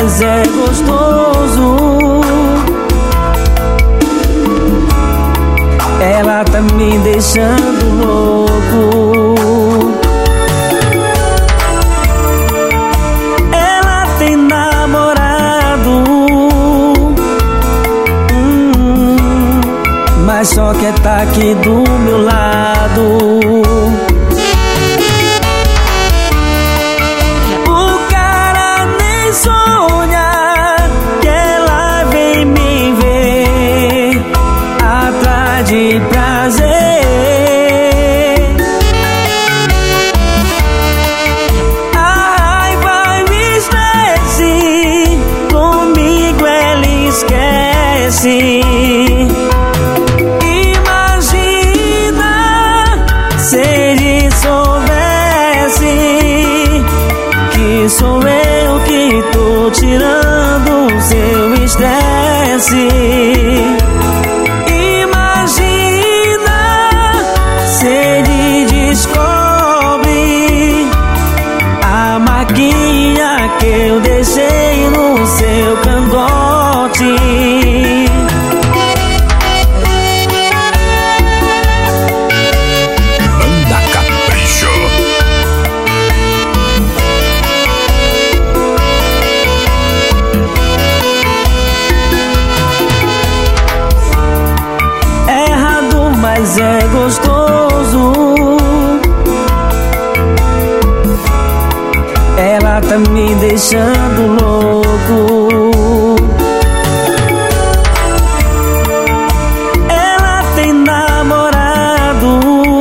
mas é gostoso. Ela tá me deixando louco. Ela tem namorado, mas só quer tá aqui do meu lado. De prazer, a raiva me estresse, comigo ela esquece. Imagina se ele soubesse que sou eu que tô tirando seu estresse. Se ele descobre a maquinha que eu deixei no seu cangote. Banda Capricho. Errado, mas é gostoso. Ela tá me deixando louco. Ela tem namorado,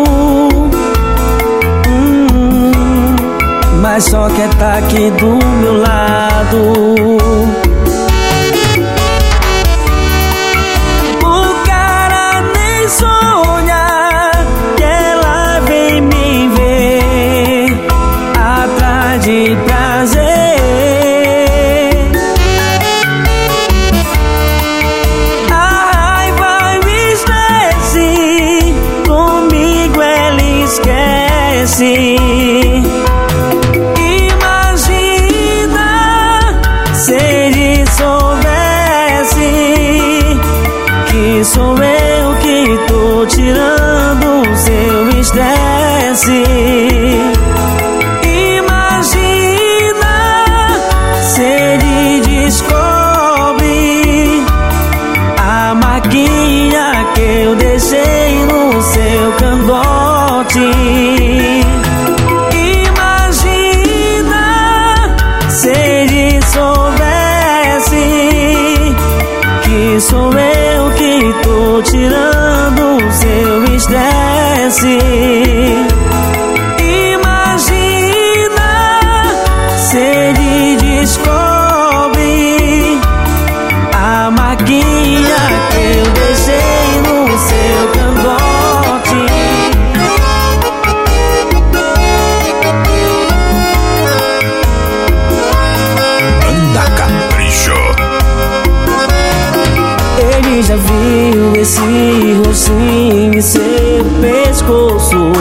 mas só quer tá aqui do meu lado. De prazer, a raiva me estresse, comigo ela esquece. Imagina se ele soubesse que sou eu que tô tirando seu estresse. Se ele descobre a maquinha que eu deixei no seu cangote. Imagina se ele soubesse que sou eu que tô tirando seu estresse. Se ele descobre a maquinha que eu deixei no seu cangote. Banda Capricho. Ele já viu esse rostinho em seu pescoço.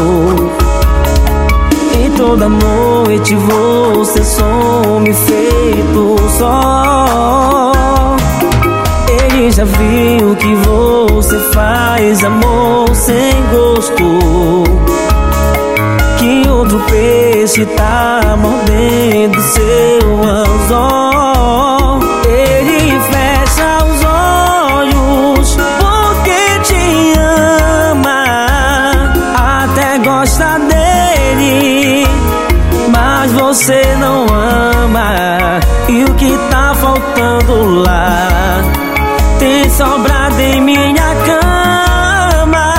Toda noite você some feito só. Ele já viu que você faz amor sem gosto, que outro peixe tá mordendo seu anzol. Ele fecha os olhos porque te ama, até gosta dele, mas você não ama. E o que tá faltando lá tem sobrado em minha cama.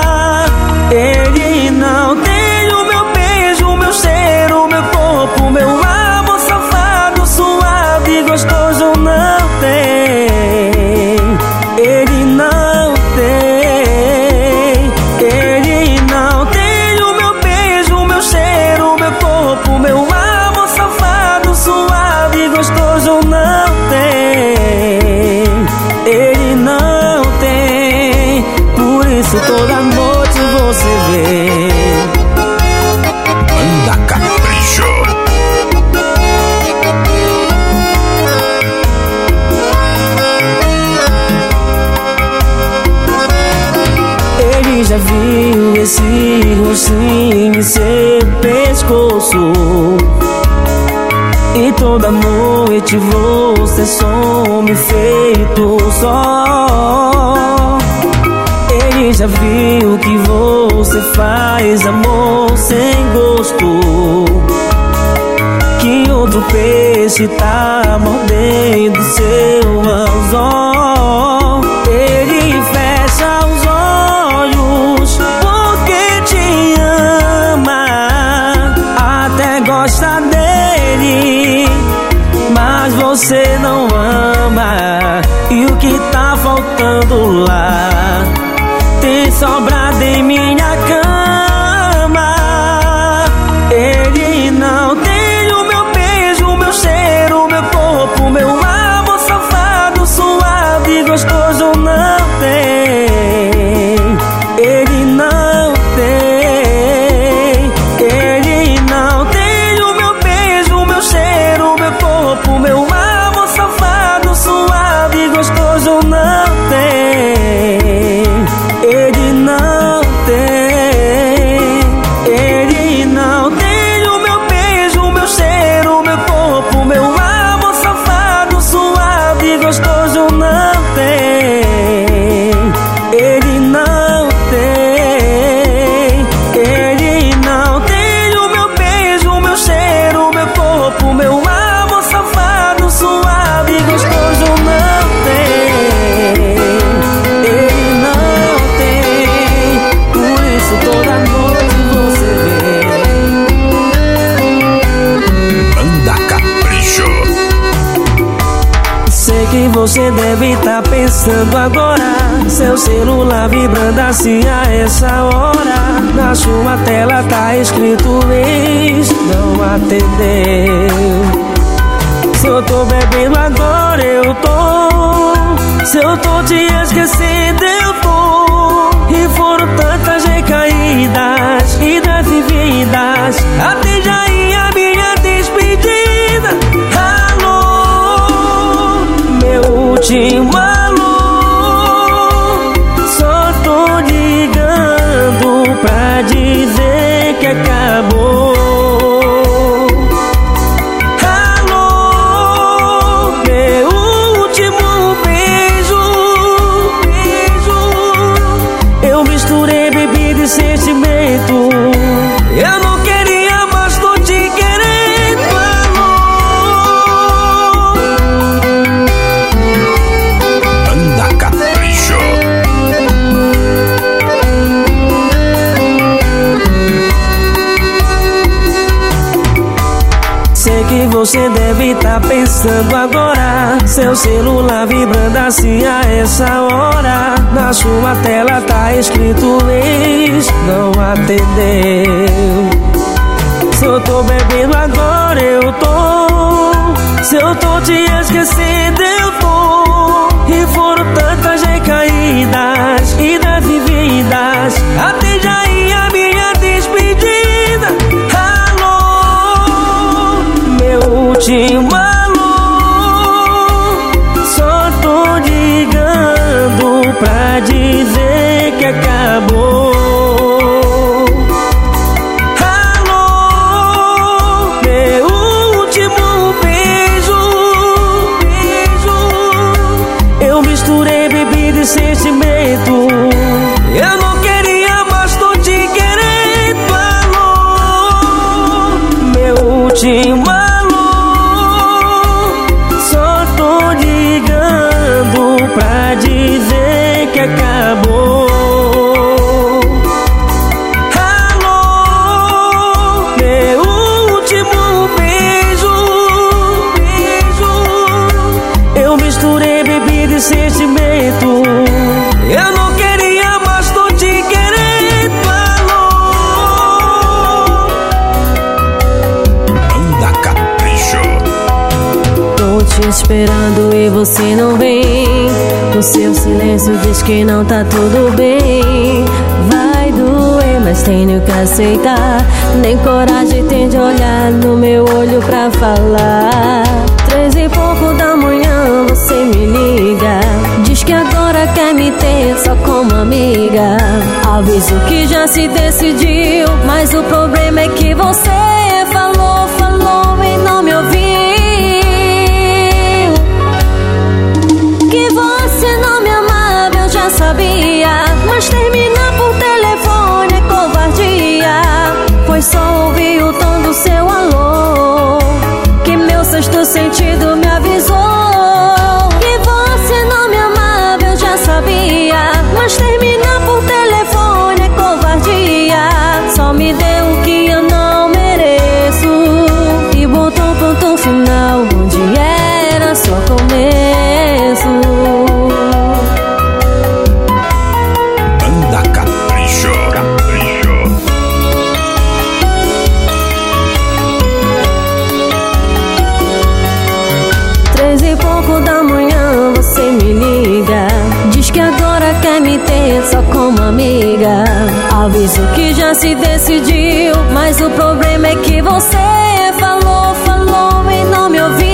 Ele não tem o meu beijo, o meu cheiro, o meu corpo, o meu amor safado, suave e gostoso. Não tem, ele não tem. Ele não tem o meu beijo, o meu cheiro, o meu corpo, o meu amor safado, suave e gostoso. Não tem, ele não tem. assim em seu pescoço. E toda noite você some feito só. Ele já viu que você faz amor sem gosto, que outro peixe tá mordendo seu anzol. Ele fecha os olhos porque te ama, até gosta dele, mas você não ama. E o que tá faltando lá tem sobrado em minha cama. Ele não tem o meu beijo, o meu cheiro, o meu corpo, o meu amor safado, suave e gostoso. Não tem, ele não tem. Ele não tem o meu beijo, o meu cheiro, o meu corpo, o meu amor safado, suave e gostoso. Não tem, ele não tem. Ele não tem o meu beijo, o meu cheiro, o meu corpo, o meu amor safado, suave e gostoso. Não tem, ele não tem. Ele não tem o meu beijo, o meu cheiro, o meu corpo, o meu amor safado, suave e gostoso. Não tem, ele não tem. Por isso toda noite você vem. Banda Capricho. Sei que você deve estar pensando agora, seu celular vibrando assim a essa hora. Na sua tela tá escrito ex, não atendeu. Se eu tô bebendo agora eu tô, se eu tô te esquecendo eu tô. E foram tantas recaídas, idas e vindas, até já ia minha despedida. Alô, meu último alô, só tô ligando pra dizer que acabou. Alô, meu último beijo, eu misturei bebida e sentimento. Eu não queria, mas tô te querendo. Alô, Banda Capricho. sei que você deve estar pensando agora, seu celular vibrando assim a essa hora. Na sua tela tá escrito ex, não atendeu. Se eu tô bebendo agora eu tô, se eu tô te esquecendo eu tô. E foram tantas recaídas, idas e vindas, até já ia minha despedida. Alô, meu último alô, só tô ligando pra dizer que acabou. Misturei bebida e sentimento. Eu não queria, mas tô te querendo. Alô, meu último alô, só tô ligando pra dizer que acabou. Alô, meu último beijo, eu misturei bebida e sentimento. Eu não queria, mas tô te querendo. Alô, Banda Capricho. Tô te esperando e você não vem. O seu silêncio diz que não tá tudo bem. Vai doer, mas tenho que aceitar. Nem coragem tem de olhar no meu olho pra falar. 3:pouco da manhã você me liga, diz que agora quer me ter só como amiga. Aviso que já se decidiu, Mas o problema é que você falou, falou e não me ouviu. Que você não me amava, eu já sabia. Mas terminar por telefone é covardia. Foi só ouvir o tom do seu alô que meu sexto sentido me avisou. Que você não me amava, eu já sabia. Mas terminar por telefone é covardia. Só me deu o que eu não mereço e botou um ponto final onde era só começo. Banda Capricho, Capricho. 3 e pouco da manhã você me liga, diz que agora quer me ter só como amiga. Aviso que já se decidiu, mas o problema é que você falou, falou e não me ouviu.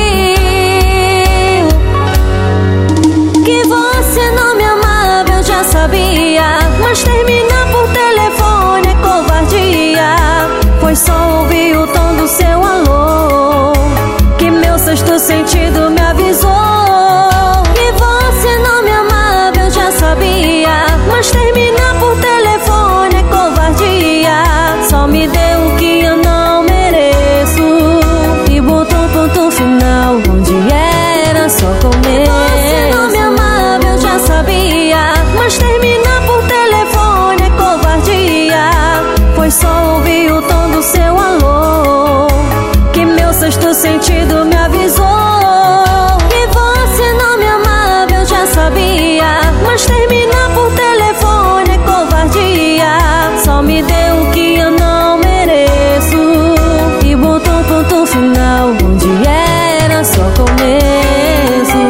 Que você não me amava, eu já sabia. Mas terminar por telefone é covardia. Foi só ouvir o tom do seu alô que meu sexto sentido me avisou. Que você não me amava, eu já sabia. Mas terminar por telefone é covardia. Só me deu o que eu não mereço e botou um ponto final onde era só começo. Você não me amava, eu já sabia. Mas terminar por telefone é covardia. Foi só ouvir o tom do seu alô que meu sexto sentido me avisou. Que você não me amava, eu já sabia. Mas terminar por telefone é covardia. Só me deu o que eu não mereço e botou um ponto final onde era só começo.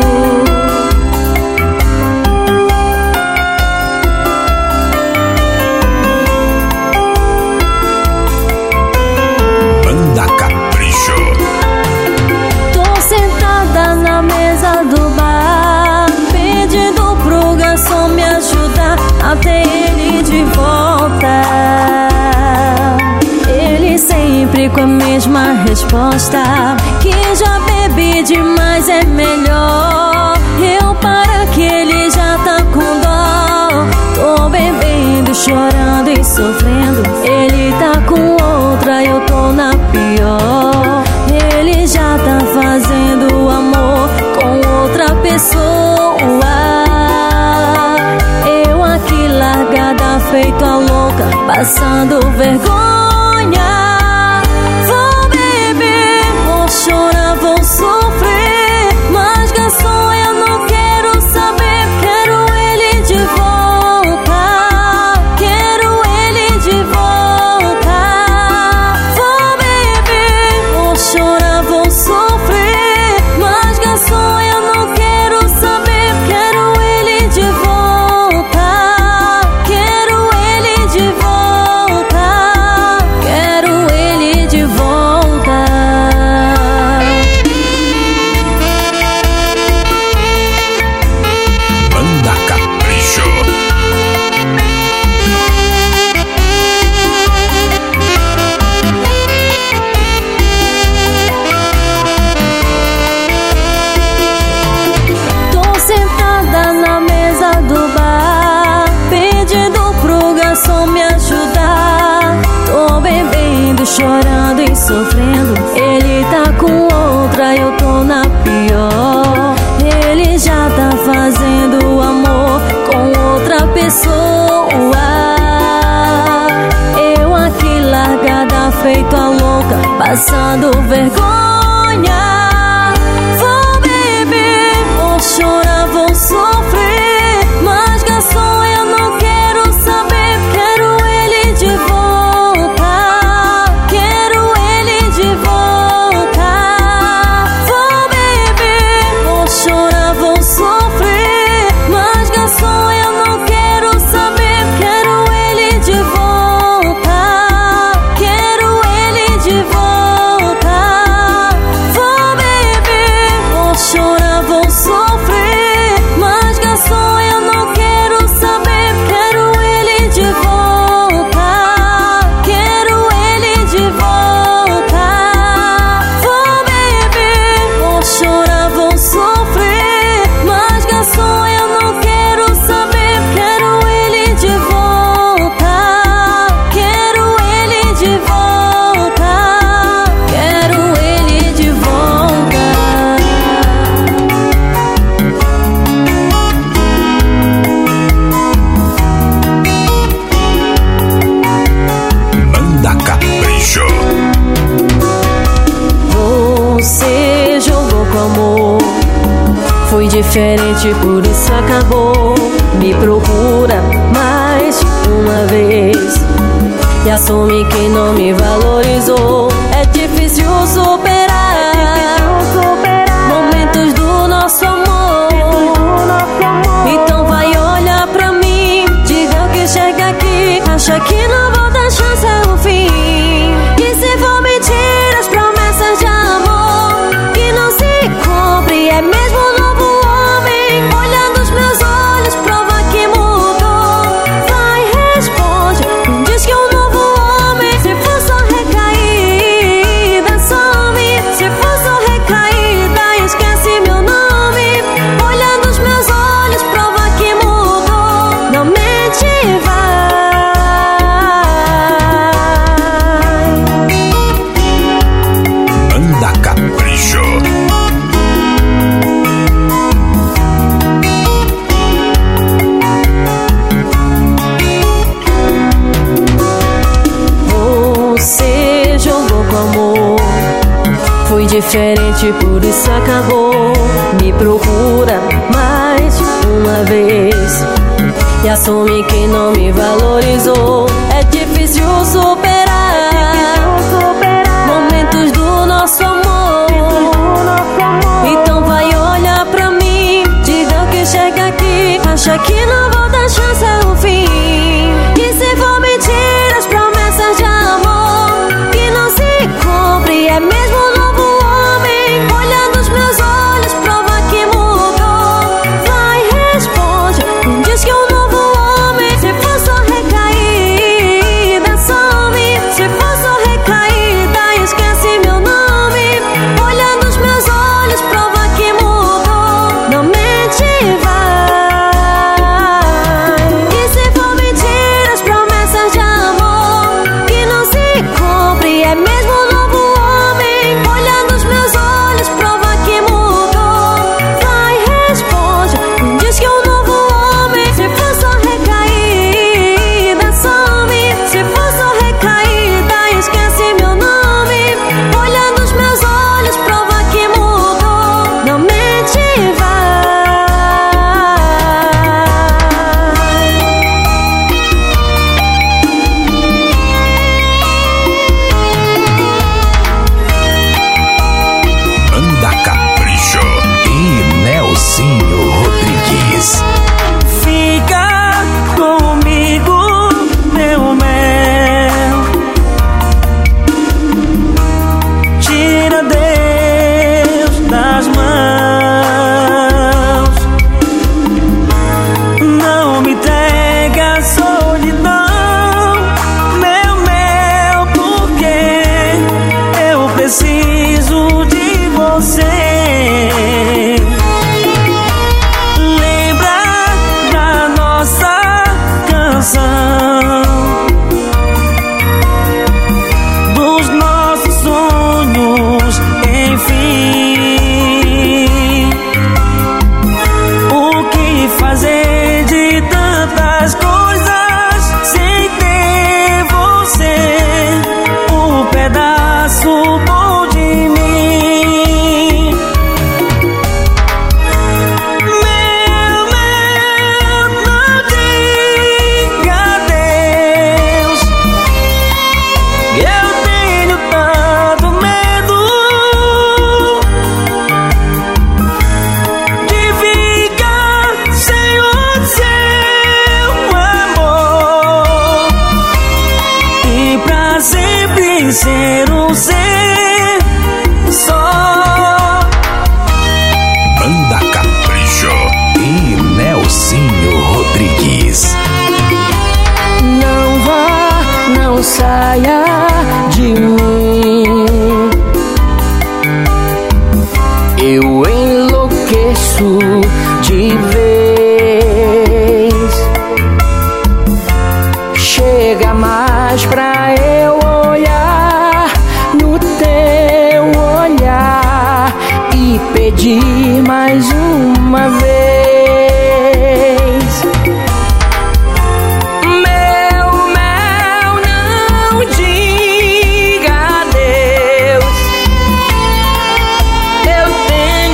Banda Capricho. Tô sentada na mesa do bar, pedindo pro garçom me ajudar a ter ele de volta. Ele sempre com a mesma resposta, que já bebi demais, é melhor eu parar que ele já tá com dó. Tô bebendo, chorando e sofrendo. Ele tá com outra, eu tô na pior. Ele já tá fazendo amor com outra pessoa. Eu aqui largada, feito a louca, passando vergonha. Vou beber, vou chorar, vou sofrer. Mas garçom, eu não quero saber. Quero ele de volta. Quero ele de volta. Vou beber, vou chorar, vou sofrer. Mas garçom, eu não quero saber. Quero ele de volta. Quero ele de volta. Quero ele de volta. Banda Capricho. Tô sentada na mesa do bar, pedindo pro garçom me ajudar. Tô bebendo, chorando e sofrendo. Ele tá com outra, eu tô na pior. Ele já tá fazendo amor com outra pessoa. Eu aqui largada, feito a louca, passando vergonha. Vou beber, vou chorar, vou sofrer. Mas garçom, eu não quero saber. Quero ele de volta. Quero ele de volta. Vou beber, vou chorar, vou sofrer. Mas garçom, eu não quero saber. Quero ele de volta. Quero ele de volta. Vou louco amor. Foi diferente, por isso acabou. Me procura mais uma vez e assume que não me valorizou. É difícil superar momentos do nosso amor. Então vai olhar pra mim, diga o que chega aqui. Acha que não vou dar chance ao fim. E se for mentiras, promessas de amor que não se cumpre, é mesmo um novo homem. Olha nos meus olhos, prova que mudou. Vai, responde, diz que é um novo homem. Se for só recaída, some. Se for só recaída, esquece meu nome. Olha nos meus olhos, prova que mudou. Não mente, vai. Banda Capricho. Você jogou com amor. Foi diferente, por isso acabou. Me procura mais uma vez e assume que não me valorizou. É difícil superar momentos do nosso amor. Então vai olhar pra mim, diga o que chega aqui. Acha que não vou dar chance ao fim. E se for mentiras, promessas de amor que não se cumpre, é mesmo um novo homem. Olha nos meus olhos, prova que mudou. Vai, responde, diz que é um novo homem. Se for só recaída, some. Se for só recaída, esquece meu nome. Olha nos meus olhos, prova que mudou. Não mente, vai. E se for mentiras, promessas de amor que não se cumpre, é mesmo um novo homem. Olha nos meus olhos, prova que mudou. Vai, responde, diz que é um novo homem. Se for só recaída, some. Se for só recaída, esquece meu nome. Olha nos meus olhos, prova que mudou. Não mente, vai. Banda Capricho e Nelsinho Rodrigues. Fica comigo, meu mel. Tira Deus das mãos. Não me entregue a solidão, meu mel, porque eu preciso de você. Lembra da nossa canção, dos nossos sonhos, enfim. O que fazer de tantas coisas sem ter você? Um pedaço bom de mim. Meu, não diga adeus. Eu tenho tanto medo de ficar sem o seu amor e pra sempre ser um ser só. Banda Capricho e Nelsinho Rodrigues. Não vá, não saia de mim. Eu enlouqueço de vez. Chega mais pra eu olhar no teu olhar e pedir mais uma vez. Meu mel, não diga adeus. Eu tenho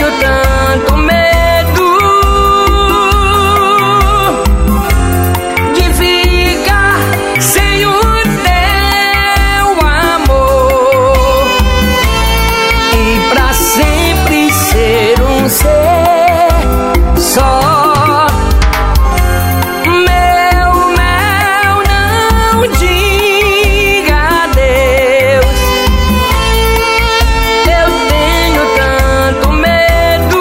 ser só. Meu mel, não diga adeus. Eu tenho tanto medo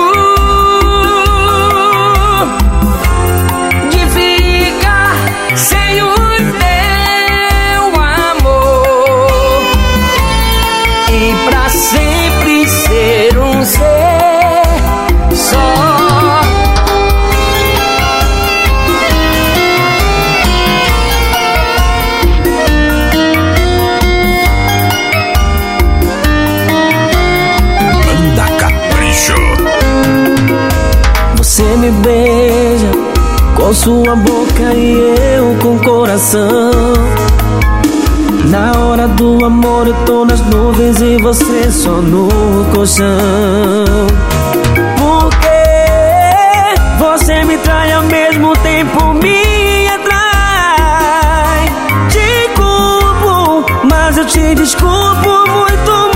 de ficar sem o teu amor e pra sempre ser um ser só. Banda Capricho. Você me beija com sua boca e eu com o coração. Na hora do amor eu tô nas nuvens e você só no colchão. Porque você me trai ao mesmo tempo me atrai. Te culpo, mas eu te desculpo muito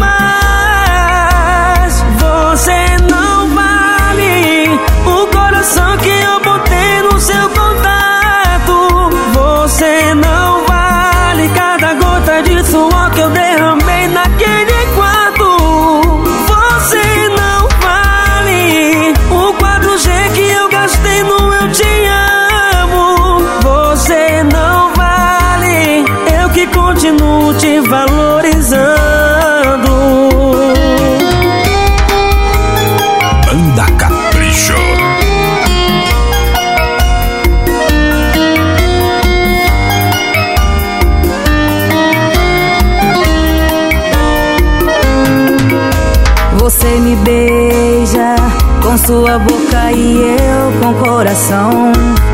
mais. Você não vale o coração que eu botei no seu contato. Você não vale cada gota de suor que eu derramei naquele quarto. Você não vale o 4G que eu gastei no Eu Te Amo. Você não vale, eu que continuo te valorizando. Banda Capricho. Você me beija com sua boca e eu com o coração.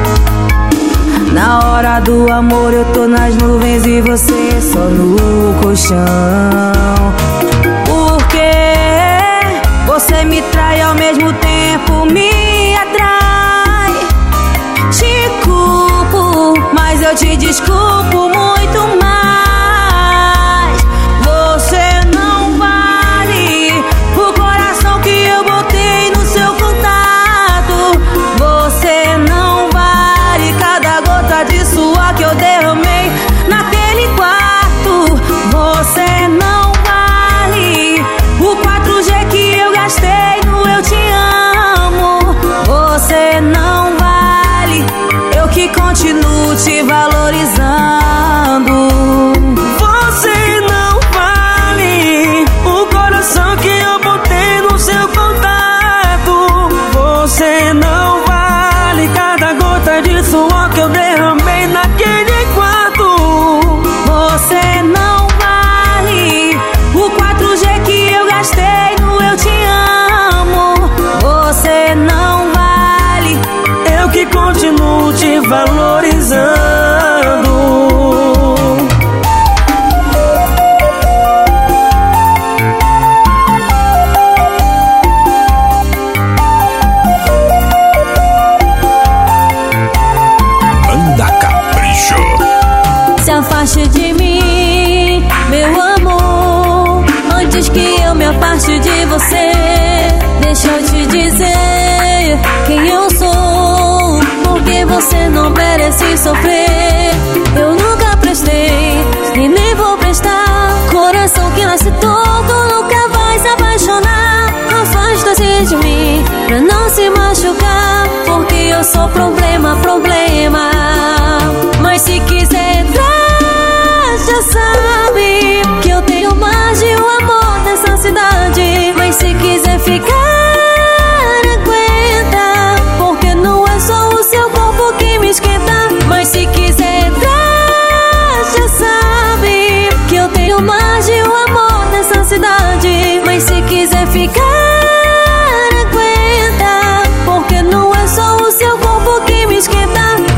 Na hora do amor eu tô nas nuvens e você só no colchão. Porque você me trai ao mesmo tempo me atrai. Te culpo, mas eu te desculpo muito mais. Você não vale o coração que eu botei no seu contato. Você não vale cada gota de suor que eu derramei naquele quarto. Você não vale o 4G que eu gastei no Eu Te Amo. Você não vale, eu que continuo te valorizando. Você não vale o coração que eu botei no seu contato. Você não vale cada gota de suor que eu derramei naquele quarto. Você não vale o 4G que eu gastei no Eu Te Amo. Você não vale, Eu que continuo te valorizando. Banda Capricho. se afaste de mim, meu amor, antes que eu me afaste de você. Deixa eu te dizer quem eu sou, porque você não merece sofrer. Eu nunca prestei e nem vou prestar. Coração que nasce todo nunca vai se apaixonar. Afasta-se de mim pra não se machucar, porque eu sou problema, problema. Mas se quiser entrar, já sabe que eu tenho mais de um amor nessa cidade. Mas se quiser ficar, aguenta, porque não é só o seu corpo que me esquenta. Mas se quiser entrar, já sabe que eu tenho mais de um amor nessa cidade. Mas se quiser ficar, aguenta, porque não é só o seu corpo que me esquenta.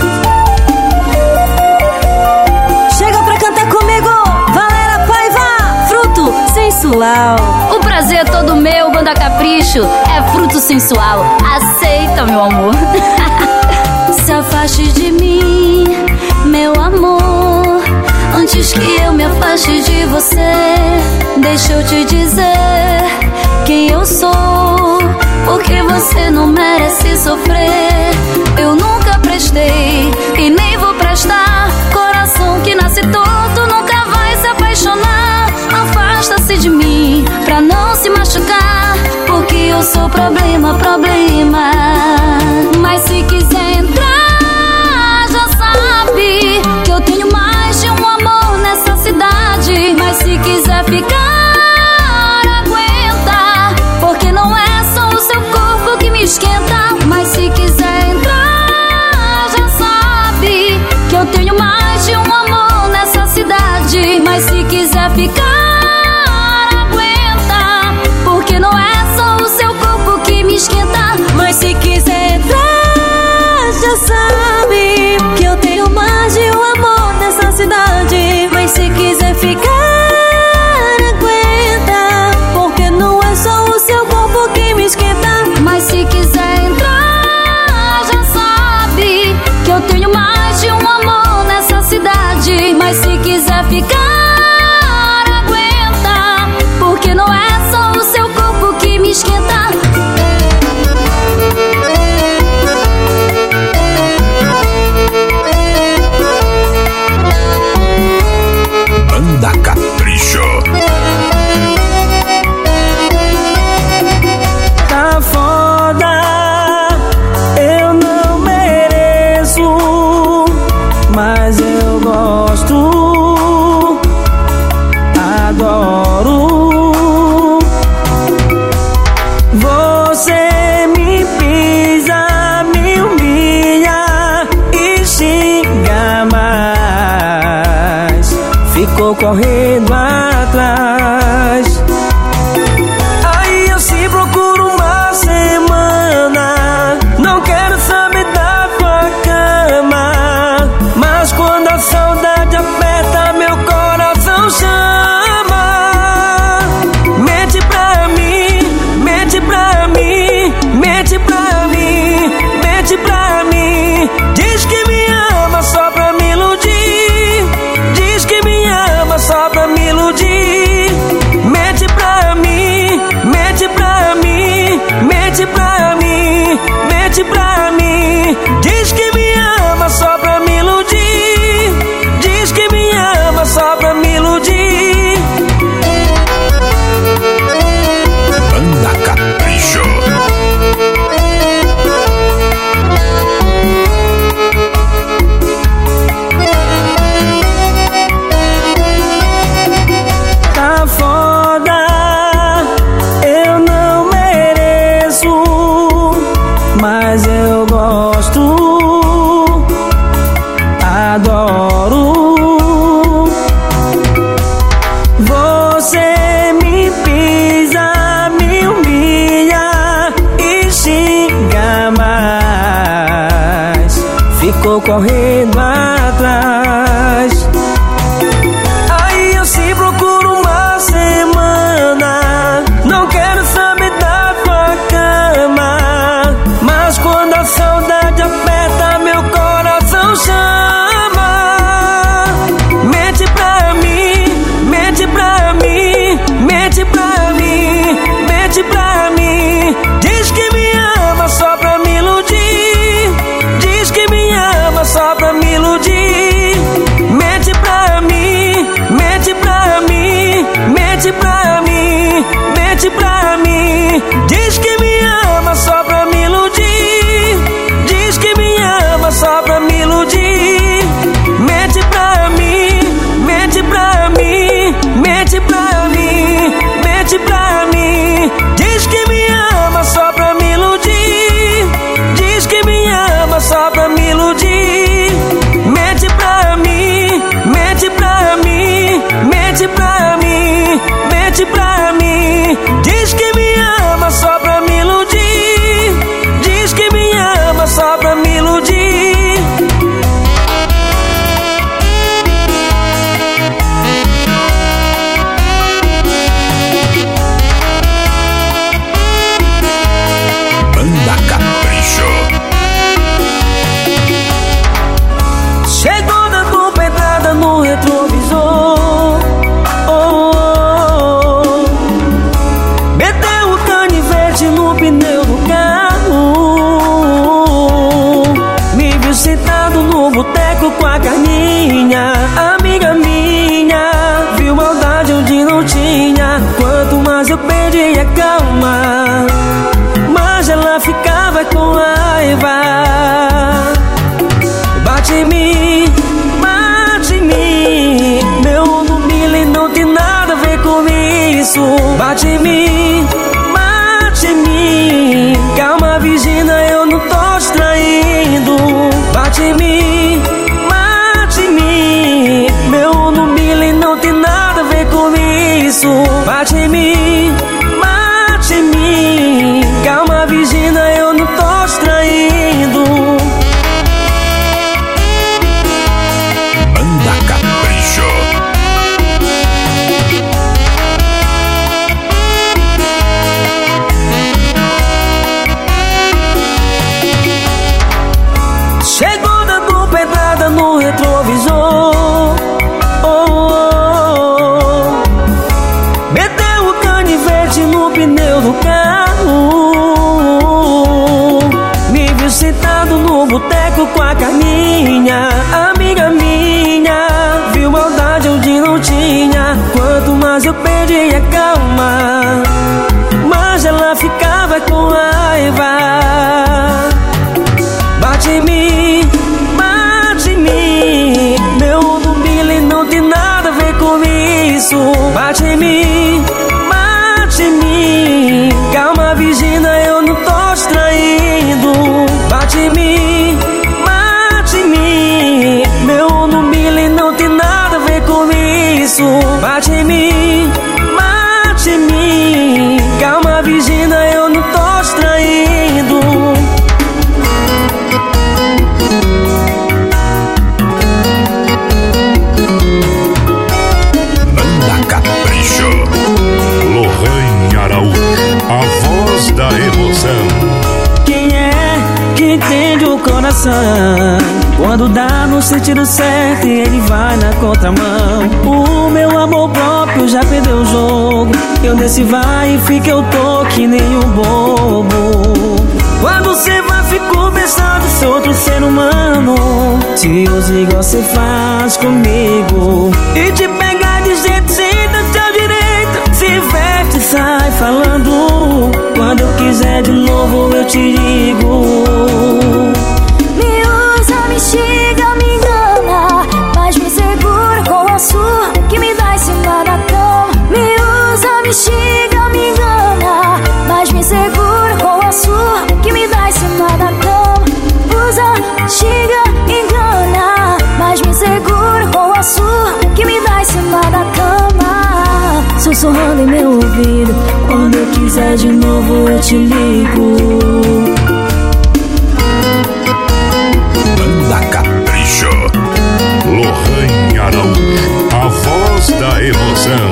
Chega pra cantar comigo, Valéria Paiva, Fruto Sensual. O prazer é todo meu, Banda Capricho, é fruto sensual. Aceita, meu amor. Se afaste de mim, meu amor, antes que eu me afaste de você. Deixa eu te dizer quem eu sou, porque você sou problema, problema. Mas se quiser entrar, já sabe que eu tenho mais de um amor nessa cidade. Mas se quiser ficar, aguenta, porque não é só o seu corpo que me esquenta. Mas se quiser entrar, já sabe que eu tenho mais de um amor nessa cidade. Mas se quiser ficar, aguenta, porque não é só o seu corpo que me esquenta. Mas se quiser entrar, já sabe que eu tenho mais de um amor nessa cidade. Mas se quiser ficar, aguenta, porque não é só o seu corpo que me esquenta. Mas se quiser entrar, já sabe que eu tenho mais de um amor nessa cidade. Mas se quiser ficar, aguenta, porque não é só o seu corpo que me esquenta. Banda Capricho. Tá foda, eu não mereço, mas eu gosto, adoro. Você me pisa, me humilha e xinga mais. Ficou correndo atrás. Aí eu se procuro uma semana, não quero saber da tua cama. Mas quando a saudade aperta, meu coração chama. Mente pra mim, mente pra mim, mente pra mim, mente pra mim. Diz que me ama só pra me iludir. Diz que me ama só pra me iludir. Mente pra mim, mente pra mim, mente pra mim, mente pra mim. Diz que me ama só pra me iludir. Diz que me ama só pra me iludir. Banda Capricho. Tá foda, eu não mereço, mas eu gosto, adoro. Você me pisa, me humilha e xinga mais. Ficou correndo atrás. Aí eu se procuro uma semana, não quero saber da tua cama. Mas quando a saudade aperta, meu coração chama. Mente pra mim, mente pra mim, mente pra mim, mente pra mim. Diz que me ama só pra me iludir. Diz que me ama só pra me iludir. levar. Bate em mim, bate em mim. Meu Billy não tem nada a ver com isso. Bate em mim, bate em mim. Calma, Virgínia, eu não tô te traindo. Bate em mim, bate em mim. Meu Billy não tem nada a ver com isso. Bate em mim, bate em mim. Calma, Virgínia, eu não tô te traindo. Banda Capricho. Lohane Araújo, a voz da emoção. Quem é que entende o coração? Quando dá no sentido certo e ele vai na contramão. O meu amor próprio já perdeu o jogo. Eu nesse vai e fica, eu tô que nem um bobo. Quando você vai, fico pensando em ser outro ser humano. Te usa igual você faz comigo. E te pegar de jeito sem dar teu direito. Se veste, sai falando. Quando eu quiser de novo eu te ligo. Me xinga, me engana, mas me segura com a sua que me dá em cima da cama. Me usa, me xinga, me engana, mas me segura com a sua que me dá em cima da cama. Usa, xinga, engana, mas me segura com a sua que me dá em cima da cama. Sussurrando em meu ouvido, quando eu quiser de novo eu te ligo. Banda Capricho. Lohane Araújo, a voz da emoção.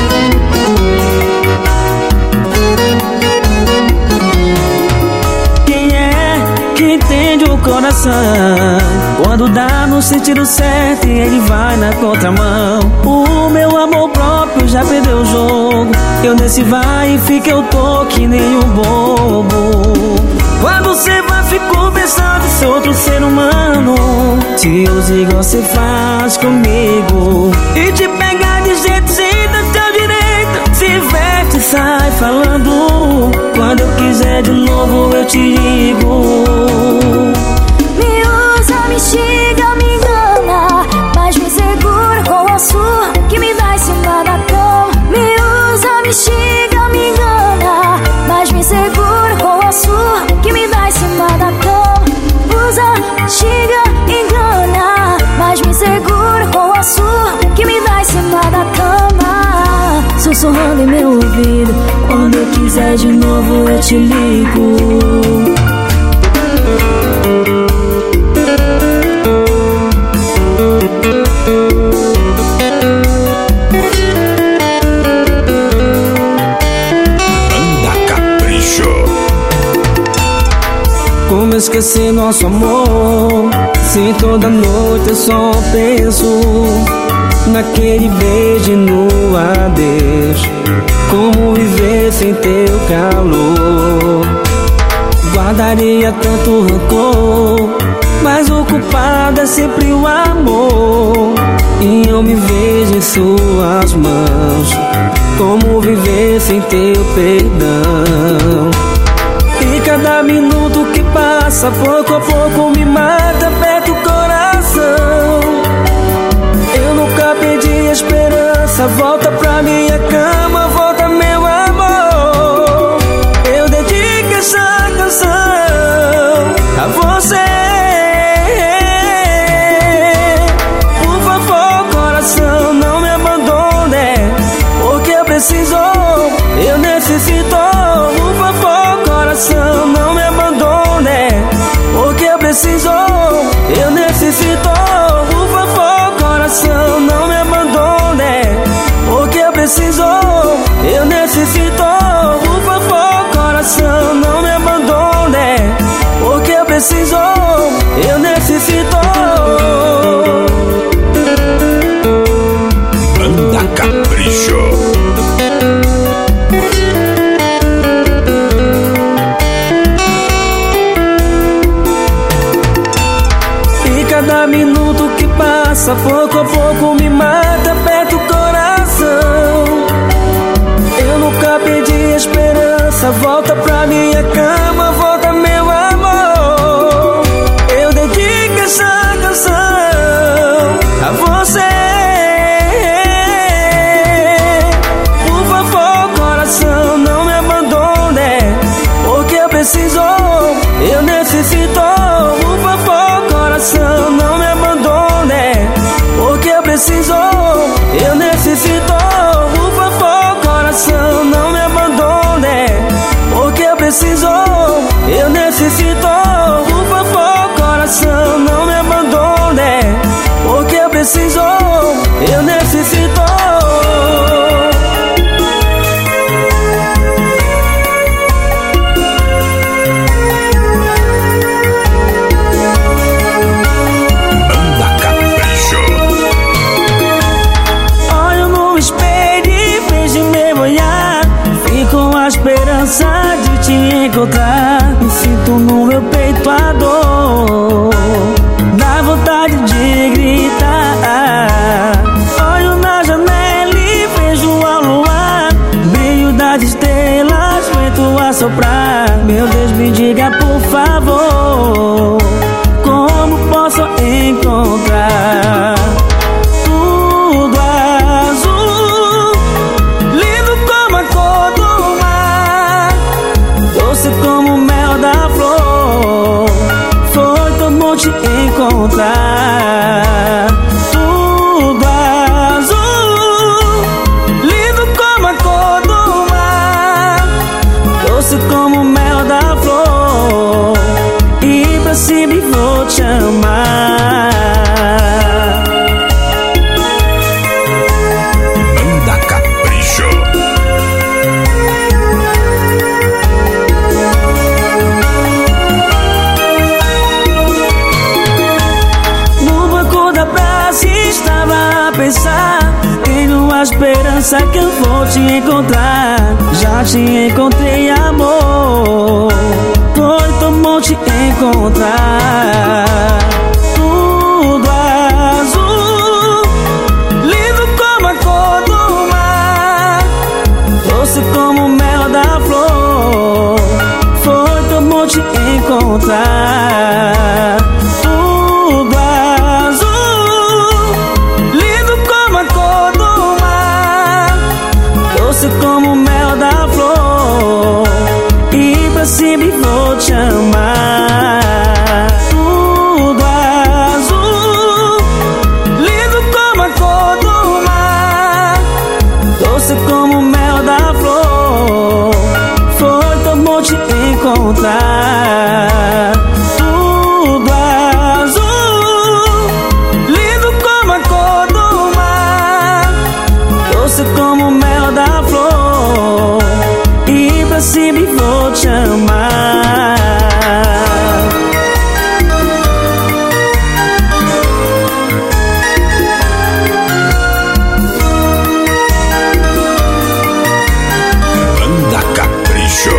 Quem é que entende o coração? Quando dá no sentido certo e ele vai na contramão. O meu amor próprio já perdeu o jogo. Eu nesse vai e fica, eu tô que nem um bobo. Quando você vai, fico pensando em ser outro ser humano. Te usa igual você faz comigo. E te pegar de jeito sem dar teu direito. Se veste, sai falando. Quando eu quiser de novo eu te ligo. Me usa, me xinga, me engana, mas me segura com a sua que me dá em cima da cama. Me usa, me xinga, me engana, mas me segura com a sua que me dá em cima da cama. Usa, xinga, engana, mas me segura com a sua que me dá em cima da cama. Sussurrando em meu ouvido, quando eu quiser de novo eu te ligo. Banda Capricho. Como esquecer nosso amor? Se toda noite eu só penso naquele beijo e no adeus. Como viver sem teu calor? Guardaria tanto rancor, mas o culpado é sempre o amor. E eu me vejo em suas mãos. Como viver sem teu perdão? E cada minuto que passa, pouco a pouco me mata, aperta o coração. Eu nunca perdi a esperança. Volta pra minha cama, volta meu amor. Eu dedico essa canção a você. Por favor, coração, não me abandone, porque eu preciso, eu necessito. Por favor, coração, não me abandone, porque eu preciso, eu necessito. Por favor, coração, não me abandone, porque eu preciso, eu necessito. Por favor, coração, não me abandone, porque eu preciso, eu necessito. Banda Capricho. E cada minuto que passa, pouco a pouco me mata, aperta o coração. Eu nunca perdi a esperança. Volta pra minha cama, volta precisou, eu necessito. Por favor, coração, não me abandone, porque eu preciso, eu necessito. Por favor, coração, não me abandone, porque eu preciso, eu necessito. Por favor, coração, não me abandone, porque eu preciso, eu necessito. Esperança de te encontrar, me sinto no meu peito a dor, dá vontade de gritar. Olho na janela e vejo a lua, brilho das estrelas, vento a soprar. Meu Deus, me diga por favor, como posso encontrar tudo azul, lindo como a cor do como o mel da flor. Foi tão bom te encontrar. Tudo azul, lindo como a cor do mar, doce como o mel da flor. E pra sempre vou te amar. Banda Capricho. Estava a pensar, tenho a esperança que eu vou te encontrar. Já te encontrei, amor, foi tão bom te encontrar. Tudo azul, lindo como a cor do mar, doce como o mel da flor. Foi tão bom te encontrar. Tudo como o mel da flor, e pra sempre vou te amar. Tudo azul, lindo como a cor do mar, doce como o mel da flor. Foi tão bom te encontrar. Tudo azul, lindo como a cor do mar, doce como o mel da flor, e pra sempre vou te amar. Banda Capricho.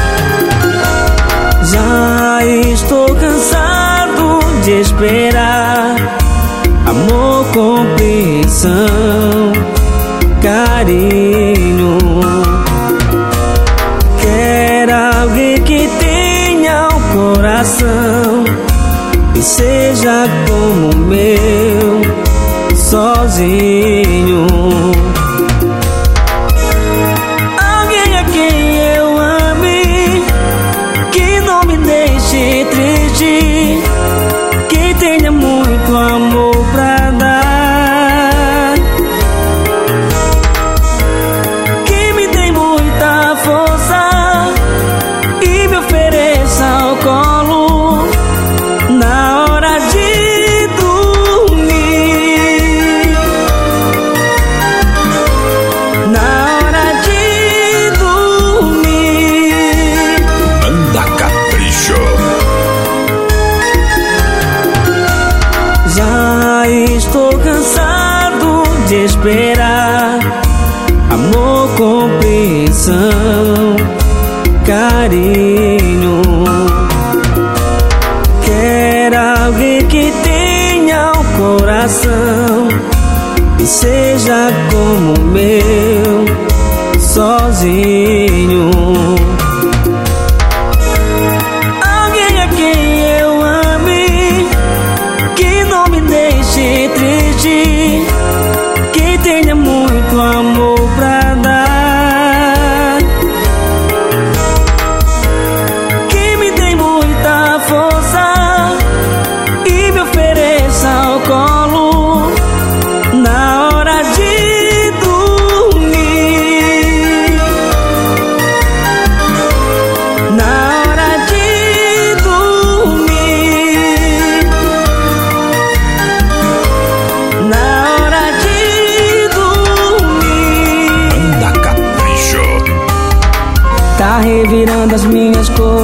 Já estou cansado de esperar amor, compreensão, carinho. Quero alguém que tenha um coração e seja como o meu, sozinho. Alguém a quem eu ame, que não me deixe triste, que tenha muito amor pra dar, que me dê muita força e me ofereça ao colo na hora de dormir. Na hora de dormir. Banda Capricho. Já estou cansado de esperar amor, compreensão, carinho. Quero alguém que tenha um coração e seja como o meu, sozinho. Alguém a quem eu ame, que não me deixe triste, que tenha muito amor pra dar, que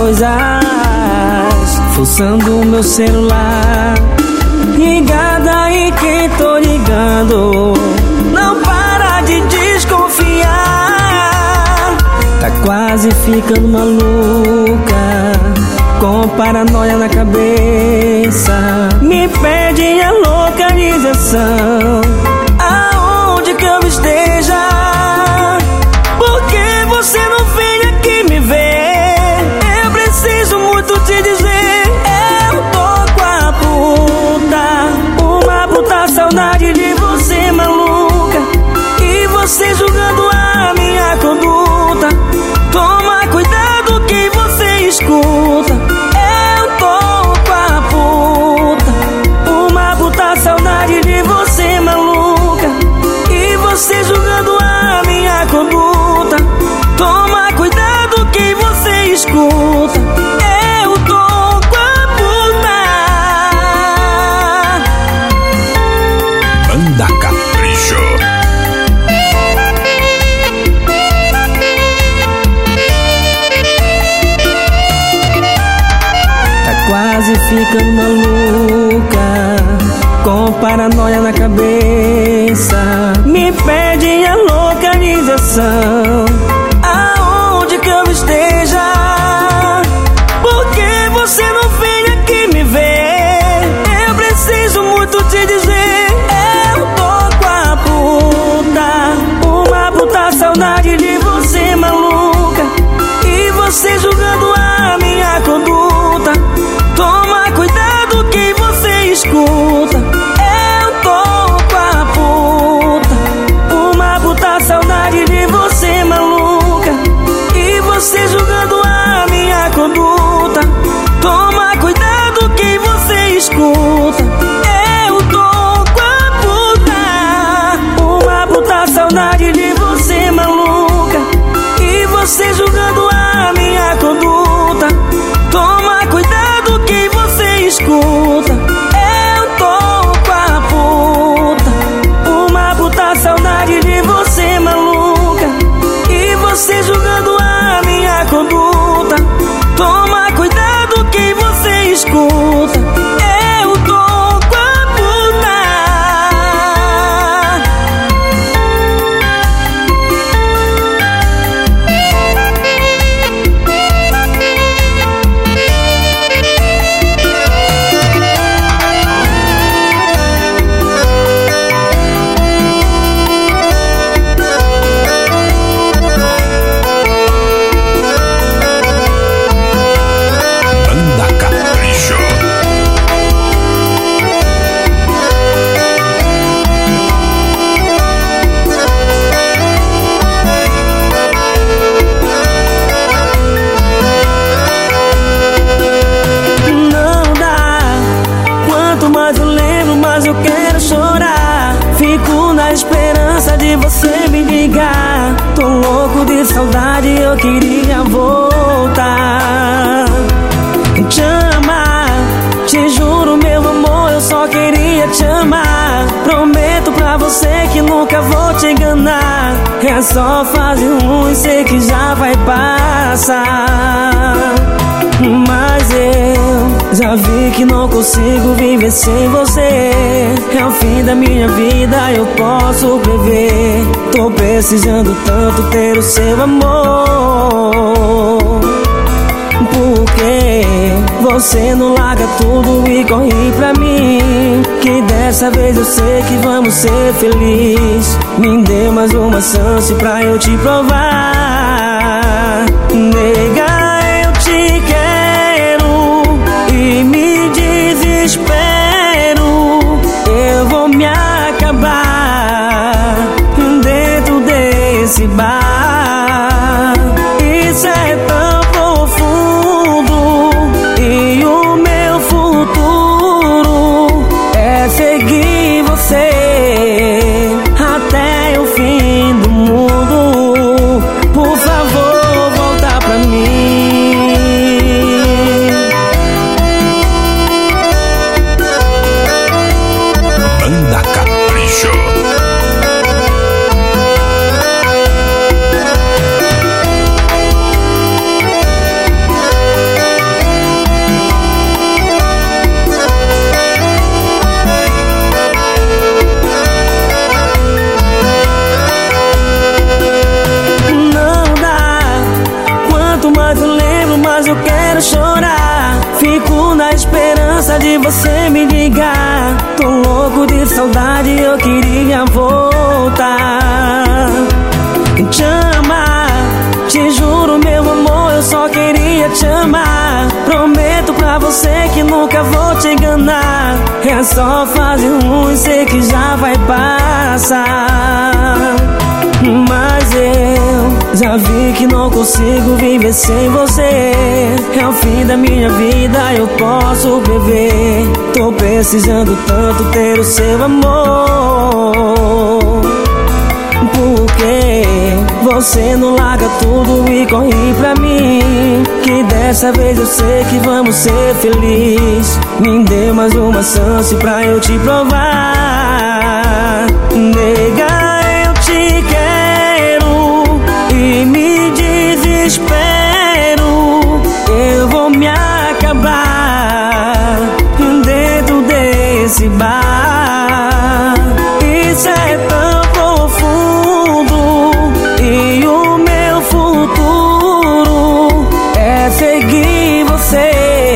coisas, fuçando o meu celular. Ligada aí que tô ligando, não para de desconfiar. Tá quase ficando maluca, com paranoia na cabeça. Me pede a localização, aonde que eu esteja. Por que você não vem aqui me ver? Eu preciso muito te dizer, eu tô com a puta, uma puta saudade de você, maluca. E você julgando a minha conduta. Toma cuidado que você escuta. Eu tô com a puta, uma puta saudade de você, maluca. E você julgando a minha conduta. Toma cuidado que você escuta. Eu tô com a puta. Banda Capricho. Quase ficando maluca, com paranoia na cabeça. Me pede a localização, aonde que eu esteja. Por que você não vem aqui me ver? Eu preciso muito te dizer, eu tô com a puta, uma puta saudade de você, maluca. E você julgando a minha conduta. Toma cuidado que você escuta. Eu tô com a puta, uma puta saudade de você, maluca. E você julgando a minha conduta. Toma cuidado que você escuta. Eu tô com a puta, uma puta saudade de você, maluca. E você julgando a minha conduta. Toma cuidado que você escuta. Eu tô com a puta, uma puta saudade de você, maluca. E você julgando a minha conduta. Toma cuidado que você escuta. Eu tô com a puta. Banda Capricho. Não dá, quanto mais eu lembro, mais eu quero chorar. Fico na esperança de você me ligar. Tô louco de saudade, eu queria voltar. Te amar, te juro meu amor, eu só queria te amar. Prometo pra você que nunca vou te enganar. É só fase ruim, sei que já vai passar. Mas eu já vi que não consigo viver sem você. É o fim da minha vida, eu posso prever. Tô precisando tanto ter o seu amor. Porque você não larga tudo e corre pra mim. Que dessa vez eu sei que vamos ser felizes. Me dê mais uma chance pra eu te provar. Nega, eu te quero e me desespero. Eu vou me acabar dentro desse bar. Isso é tão profundo e o meu futuro é seguir você até o fim do mundo. chorar. Fico na esperança de você me ligar. Tô louco de saudade, eu queria voltar. Te amar, te juro meu amor, eu só queria te amar. Prometo pra você que nunca vou te enganar. É só fase ruim, sei que já vai passar. Mas eu já vi que não consigo viver sem você. É o fim da minha vida, eu posso prever. Tô precisando tanto ter o seu amor. Por que você não larga tudo e corre pra mim? Que dessa vez eu sei que vamos ser felizes. Me dê mais uma chance pra eu te provar. Nega, eu te quero e me desespero. Eu vou me acabar dentro desse bar. Isso é tão profundo e o meu futuro é seguir você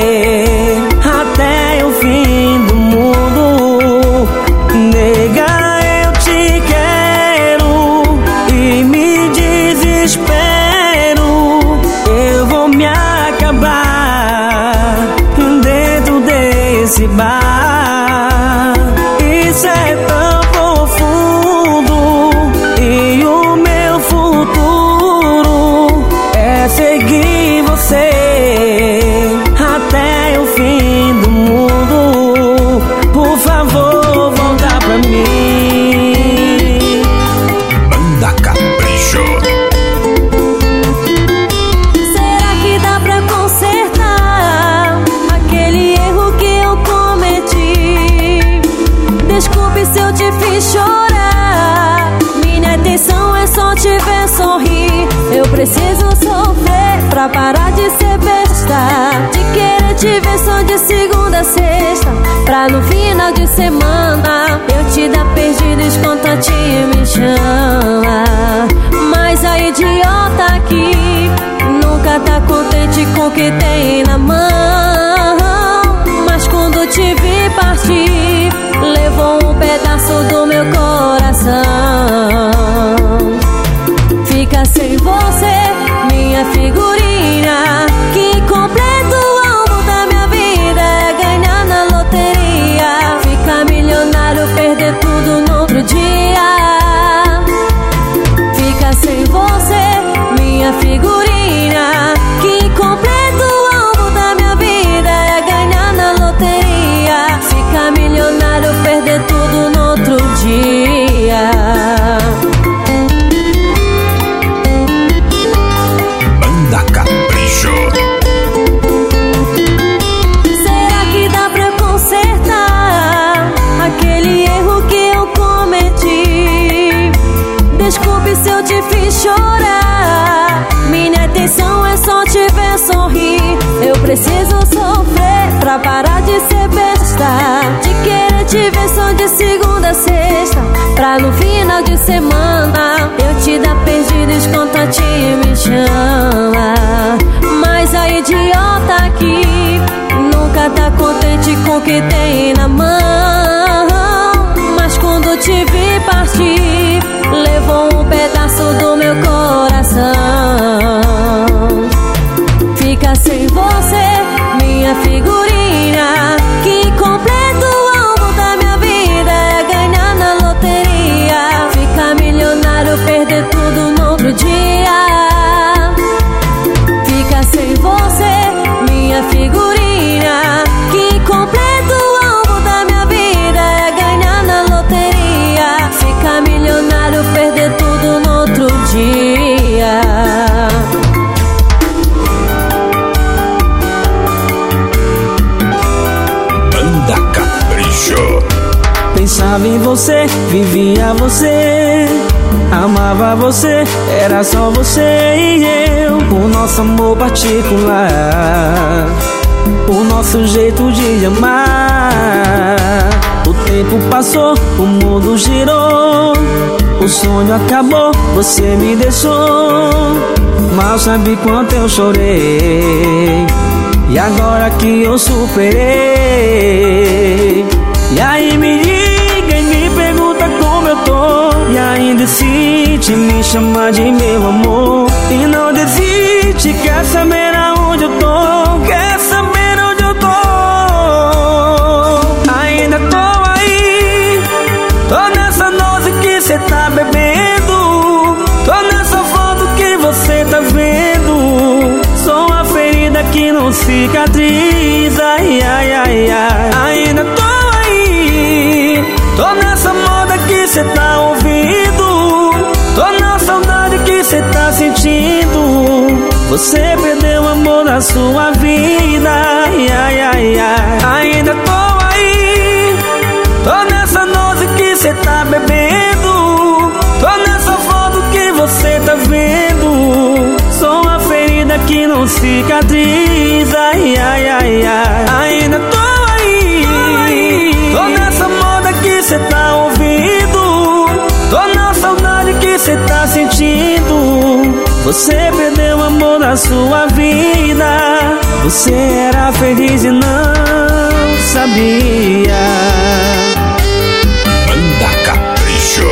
até o fim do mundo. Nega, eu te quero e me desespero. Eu vou me acabar dentro desse bar. Isso é tão profundo e o meu futuro é seguir você até o fim do mundo. Por favor, volta pra mim. Banda Capricho. Será que dá pra consertar aquele erro que eu cometi? Desculpe se eu te fiz chorar. Minha intenção é só te ver sorrir. Eu preciso sofrer pra parar de ser besta, de querer te ver só de segunda a sexta, pra no final de semana eu te dar perdido, contatinho me chama. Mas a idiota aqui nunca tá contente com o que tem na mão. Mas quando te vi partir, levou um pedaço do meu coração. Fica sem você, minha figurinha, que completa o álbum da minha vida. É ganhar na loteria, ficar milionário, perder tudo no outro dia. Fica sem você, minha figurinha, que completa o álbum da minha vida. É ganhar na loteria, ficar milionário, perder tudo no outro dia. Banda Capricho. Será que dá pra consertar aquele erro que eu cometi? Desculpe se eu te fiz chorar. Minha intenção é só te ver sorrir. Eu preciso sofrer pra parar de ser besta, de querer te ver só de segunda a sexta, pra no final de semana eu te dar perdido, contatinho me chama. Mas a idiota aqui nunca tá contente com o que tem na mão. Mas quando te vi partir, levou um pedaço do meu coração. Fica sem você, minha figurinha, que completa o álbum da minha vida. É ganhar na loteria, ficar milionário, perder tudo no outro dia. Fica sem você, minha figurinha, que completa o álbum da minha vida. É ganhar na loteria, ficar milionário, perder tudo no outro dia. Banda Capricho. Pensava em você, vivia você, amava você, era só você e eu. O nosso amor particular, o nosso jeito de amar. O tempo passou, o mundo girou, o sonho acabou, você me deixou. Mal sabe quanto eu chorei E agora que eu superei, e aí me liga e me pergunta como eu tô, e ainda insiste me chamar de meu amor. E não desiste, quer saber aonde eu tô, quer saber onde eu tô. Ainda tô aí, tô nessa dose que cê tá bebendo, tô nessa foto que você tá vendo. Sou uma ferida que não cicatriz, ai, ai, ai, ai. Ainda tô aí, tô nessa moda que cê tá ouvindo, tô na saudade que cê tá sentindo. Você perdeu o amor da sua vida, ai, ai, ai, ai. Ainda tô aí, tô nessa dose que cê tá bebendo, tô nessa foto que você tá vendo. Sou uma ferida que não cicatriz, ai, ai, ai, ai. Ainda tô aí, tô nessa moda que cê tá ouvindo, tô na saudade que cê tá sentindo. Você perdeu o amor da sua vida, você era feliz e não sabia. Banda Capricho.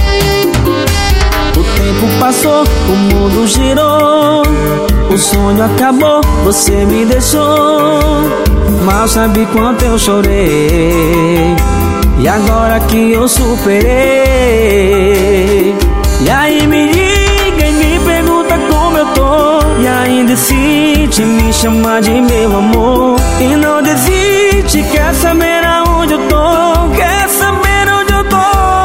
O tempo passou, o mundo girou, o sonho acabou, você me deixou. Mal sabe quanto eu chorei, e agora que eu superei, e aí me liga e me pergunta como eu tô, e ainda insiste me chamar de meu amor. E não desiste, quer saber aonde eu tô, quer saber onde eu tô.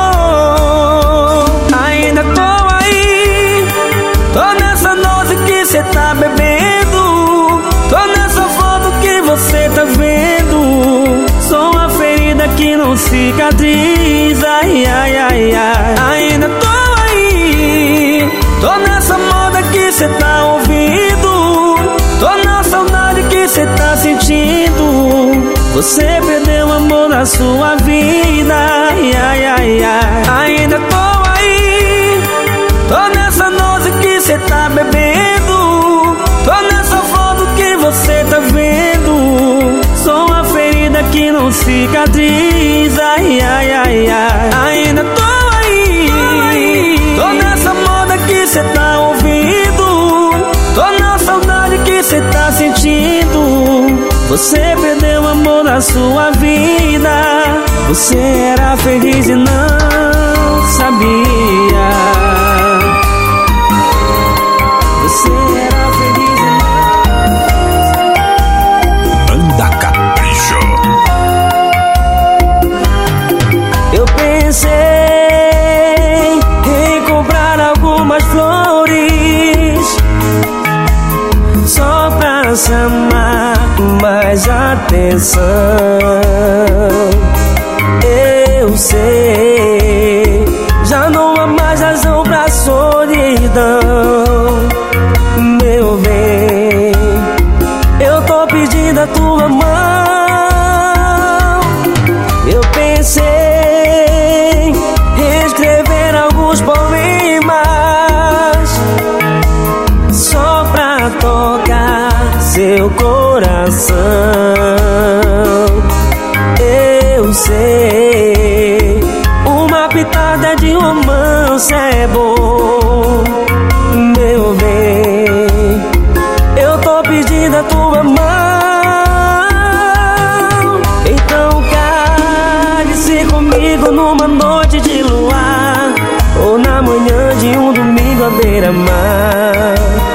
Ainda tô aí, tô nessa dose que cê tá bebendo, tô nessa foto que você tá vendo. Sou uma ferida que não cicatriz, ai, ai, ai, ai. Ainda tô aí, tô nessa moda que cê tá ouvindo, tô na saudade que cê tá sentindo. Você perdeu o amor da sua vida, ai, ai, ai, ai. Ainda tô aí, tô nessa dose que cê tá bebendo, tô nessa foto que você tá vendo. Sou uma ferida que não cicatriz, ai, ai, ai, ai. Ainda tô aí, tô nessa moda que cê tá ouvindo, tô na saudade que cê tá sentindo. Você perdeu o amor da sua vida, você era feliz e não sabia. Você era feliz e não Banda Capricho. Eu pensei em comprar algumas flores só pra chamar mais atenção. Eu sei, já não há mais razão pra solidão. Meu bem, eu tô pedindo a tua mão. Eu pensei em escrever alguns poemas só pra tocar seu coração. Eu sei, uma pitada de romance é bom. Meu bem, eu tô pedindo a tua mão. Então cale-se comigo numa noite de luar, ou na manhã de um domingo à beira-mar.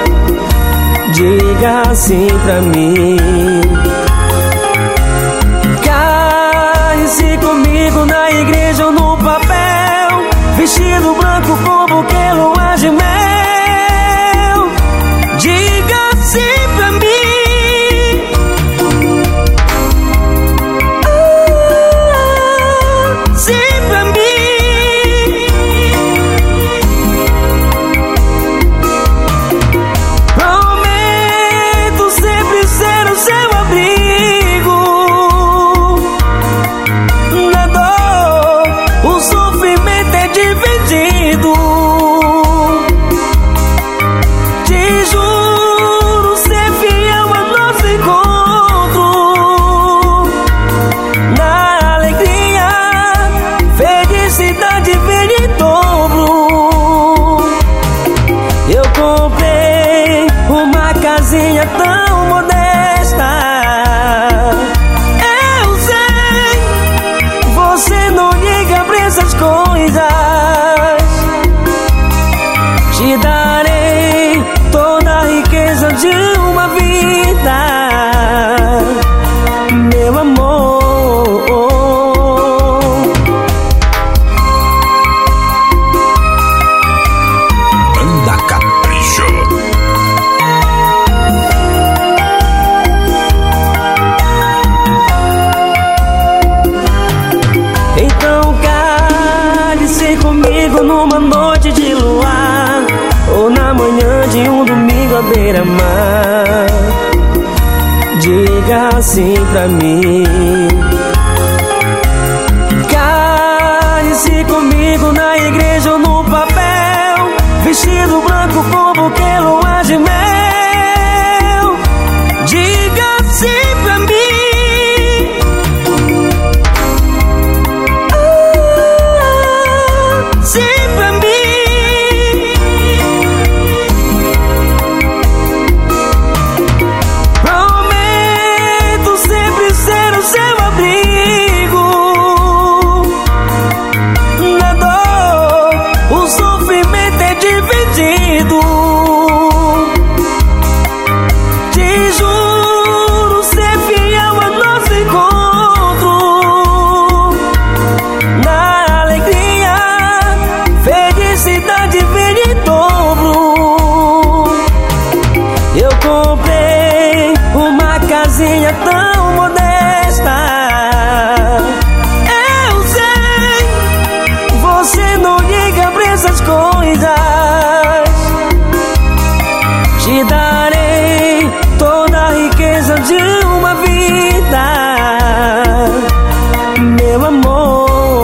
Diga assim pra mim, cale-se comigo querer amar, diga assim pra mim. Cale-se comigo na igreja ou no papel, vestido branco com buquê, lua de mel. Diga assim pra mim. Sim pra mim. Prometo sempre ser o seu abrigo. Na dor, o sofrimento é dividido. Te juro ser fiel a nosso encontro. Na alegria, felicidade vem em dobro. Eu comprei uma casinha tão modesta. Eu sei, você não liga pra essas coisas. Te darei toda a riqueza de uma vida, meu amor.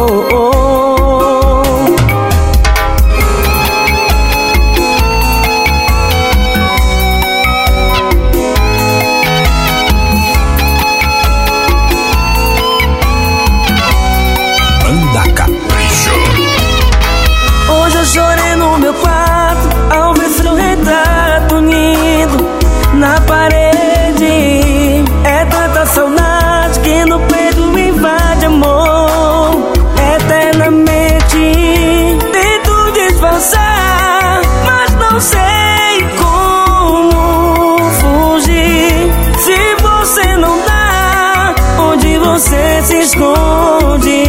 Banda Capricho. Hoje eu chorei no meu quarto ao ver seu retrato lindo na parede. É tanta saudade que no peito me invade, amor. Eternamente tento disfarçar, mas não sei como fugir. Se você não dá, onde você se esconde?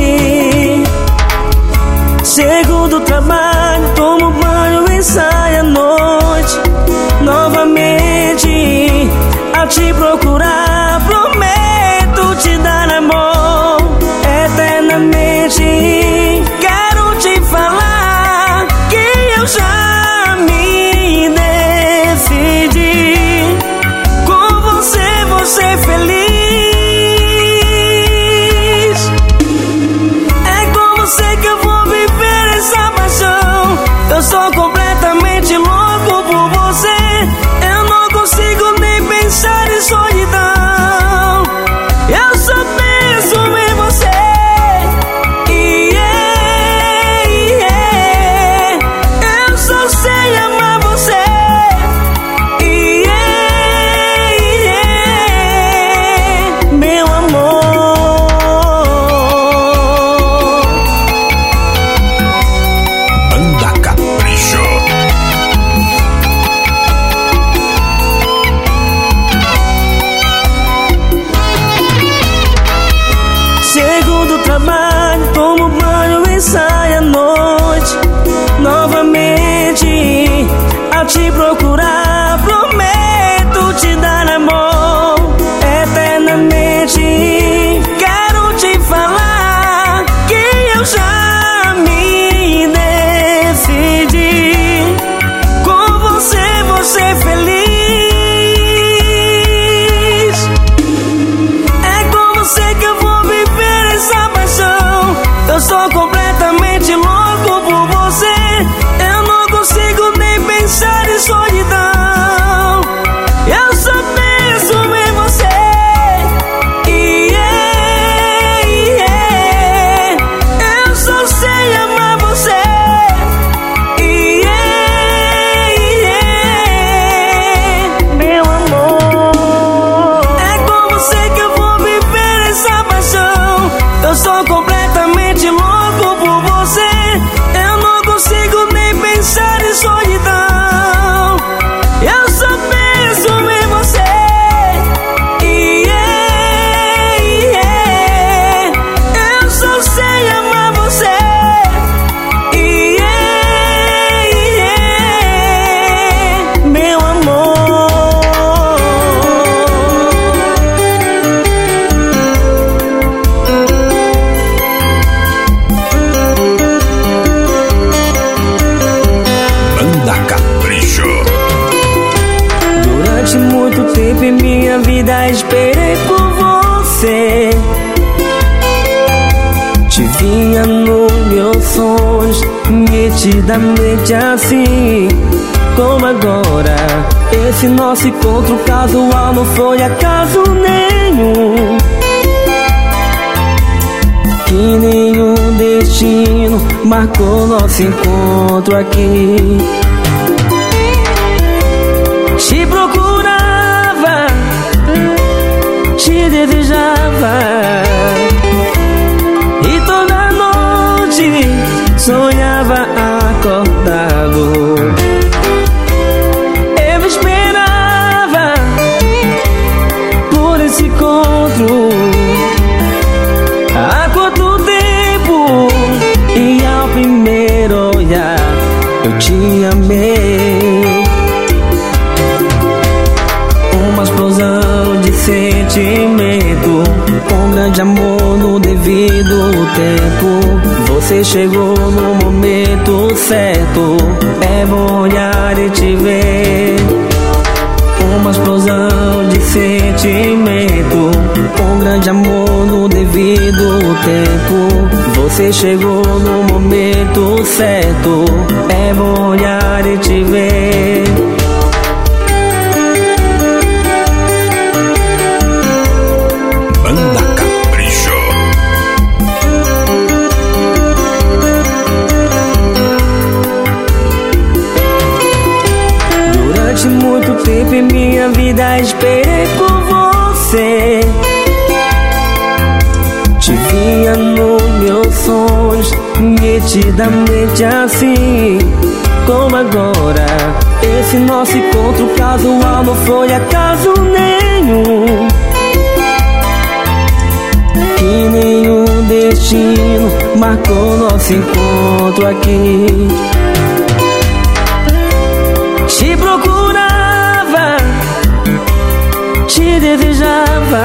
Chego do trabalho, tomo banho e saio à noite novamente a te procurar. Prometo te dar amor eternamente. Quero te falar que eu já me decidi. Com você vou ser feliz. É com você que eu vou viver essa paixão. Eu sou completamente louco por você. Eu não consigo nem pensar em solidão. Eu só penso em você. Eu só sei amar você. Meu amor. Banda Capricho. Chego do trabalho, tomo banho e saio à noite novamente a te procurar. Prometo te dar amor eternamente. Quero te falar que eu já me decidi. Com você vou ser feliz. É com você que eu vou viver essa paixão. via nos meus sonhos, nitidamente assim como agora. Esse nosso encontro casual não foi acaso nenhum, que nenhum destino marcou nosso encontro aqui. Te procurava, te desejava, e toda noite sonhava acordado. Eu esperava por esse encontro há quanto tempo, e ao primeiro olhar eu te amei. Uma explosão de sentimento, um grande amor no devido tempo. Você chegou no momento certo, é bom olhar e te ver. Uma explosão de sentimento, um grande amor no devido tempo. Você chegou no momento certo, é bom olhar e te ver. Banda Capricho. Durante muito tempo em minha vida esperei por você. Te via nos meus sonhos, nitidamente assim como agora. Esse nosso encontro casual não foi acaso nenhum, que nenhum destino marcou nosso encontro aqui. Te procurava, te desejava,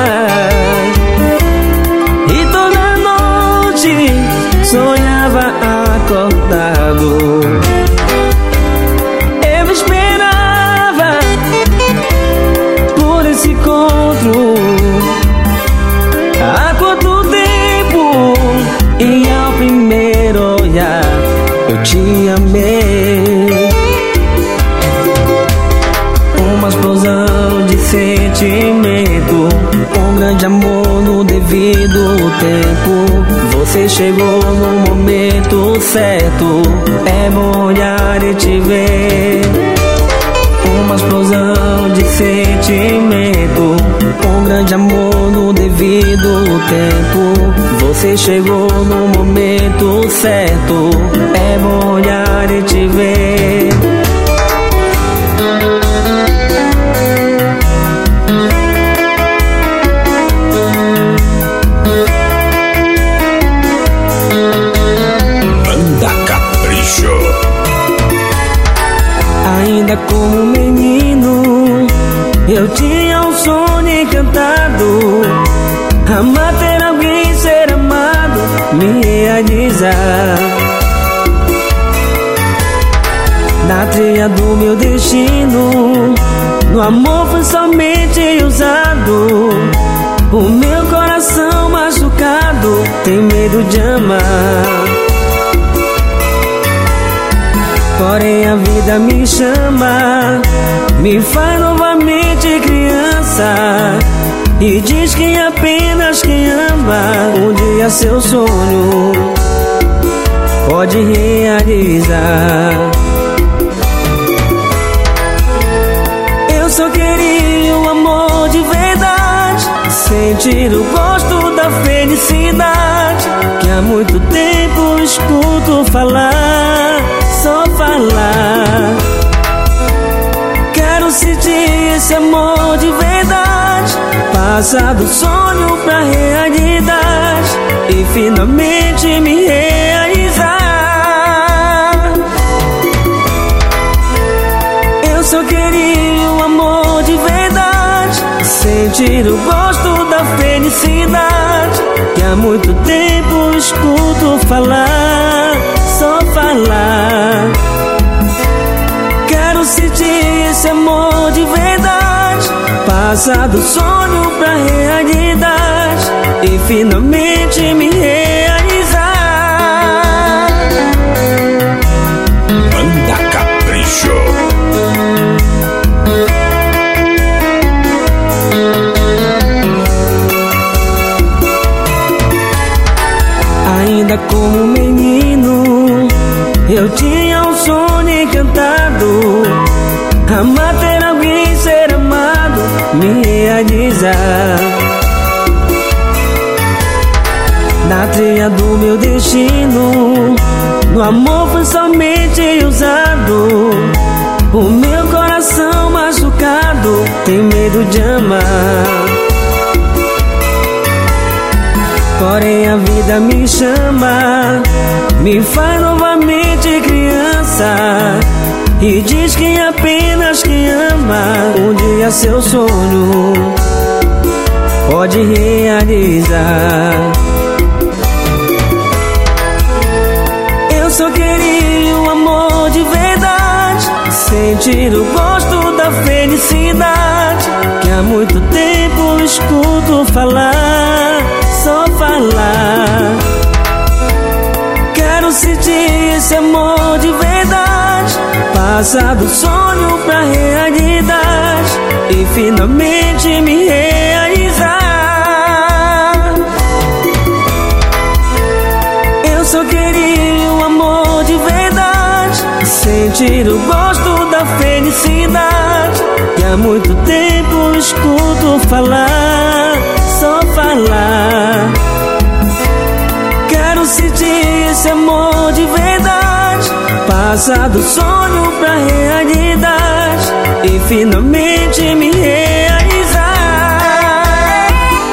e toda noite sonhava acordado. Eu esperava por esse encontro há quanto tempo, e ao primeiro olhar eu te amei. Uma explosão de sentimento, um grande amor no devido tempo. Você chegou no momento certo, é bom olhar e te ver. Uma explosão de sentimento, um grande amor no devido tempo. Você chegou no momento certo, é bom olhar e te ver. Banda Capricho. Ainda como menino, eu tinha um sonho encantado, amar, ter alguém, ser amado, me realizar. Na trilha do meu destino, no amor foi somente usado. O meu coração machucado tem medo de amar. Porém a vida me chama, me faz novamente criança, e diz que apenas quem ama um dia seu sonho pode realizar. Eu só queria um amor de verdade, sentir o gosto da felicidade, que há muito tempo escuto falar, só falar. Quero sentir esse amor de verdade, passar do sonho pra realidade e finalmente me realizar. Eu só queria um amor de verdade, sentir o gosto da felicidade, que há muito tempo escuto falar, só falar. Quero sentir esse amor de verdade, passar do sonho pra realidade e finalmente me realizar. Ainda como menino, eu tinha um sonho encantado, amar, ter alguém, ser amado, me realizar. Na trilha do meu destino, no amor foi somente usado. O meu coração machucado tem medo de amar. Porém a vida me chama, me faz novamente criança, e diz que apenas quem ama um dia seu sonho pode realizar. Eu só queria um amor de verdade, sentir o gosto da felicidade, que há muito tempo escuto falar, só falar. Quero sentir esse amor de verdade, passar do sonho pra realidade e finalmente me realizar. Eu só queria um amor de verdade, sentir o gosto da felicidade, que há muito tempo escuto falar, só falar. Quero sentir esse amor de verdade, passar do sonho pra realidade e finalmente me realizar.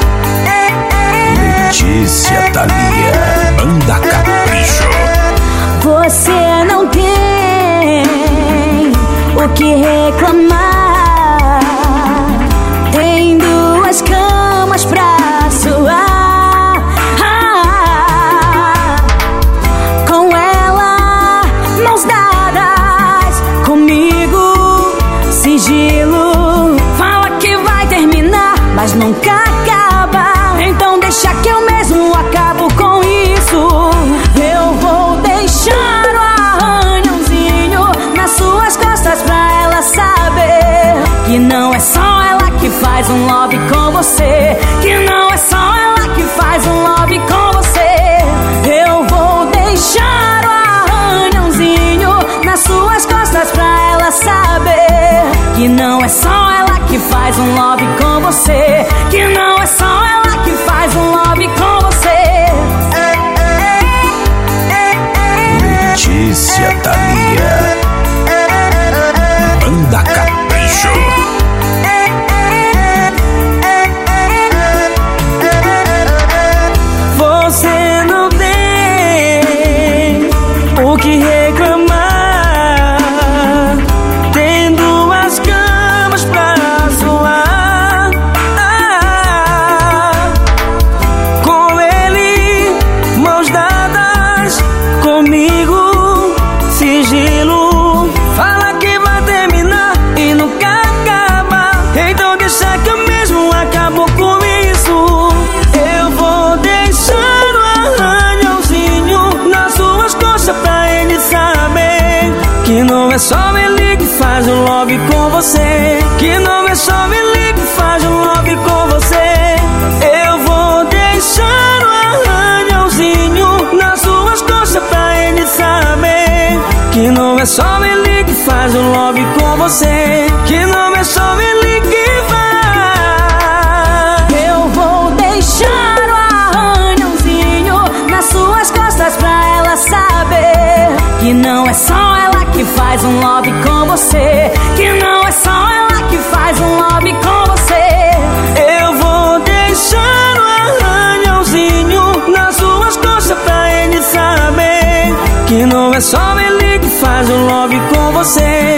Letícia Thalia, Banda Capricho. Você não tem o que reclamar, tem duas camas pra suar. Com ela, mãos dadas, comigo, sigilo. Fala que vai terminar, mas nunca acaba. Então deixa que eu mesmo acabo com isso. Eu vou deixar o arranhãozinho nas suas costas pra ela saber que não é só ela que faz um lobby com você, que não é só ela que faz um lobby com você. Eu vou deixar o arranhãozinho nas suas costas pra ela saber que não é só ela que faz um lobby com você, que não é só ela que faz um lobby com você. Letícia Thalia, Banda Capricho. Você não tem o que reclamar, tem duas camas pra zoar. Com ele, mãos dadas, comigo, sigilo. Fala que vai terminar e nunca acaba, então deixa que eu mesmo acabo com isso. Eu vou deixar o arranhãozinho nas suas costas pra ele saber que não é só ele que faz um lobby com você, que não é só ele que faz um lobby com você. Eu vou deixar o arranhãozinho nas suas costas pra ele saber que não é só ele que faz um lobby com você, que não é só ele que faz. Eu vou deixar o arranhãozinho nas suas costas pra ela saber que não é só ela que faz um lobby com você, que não é só ela que faz um lobby com você. Eu vou deixar o arranhãozinho nas suas costas pra ele saber que não é só ele que faz um lobby com você,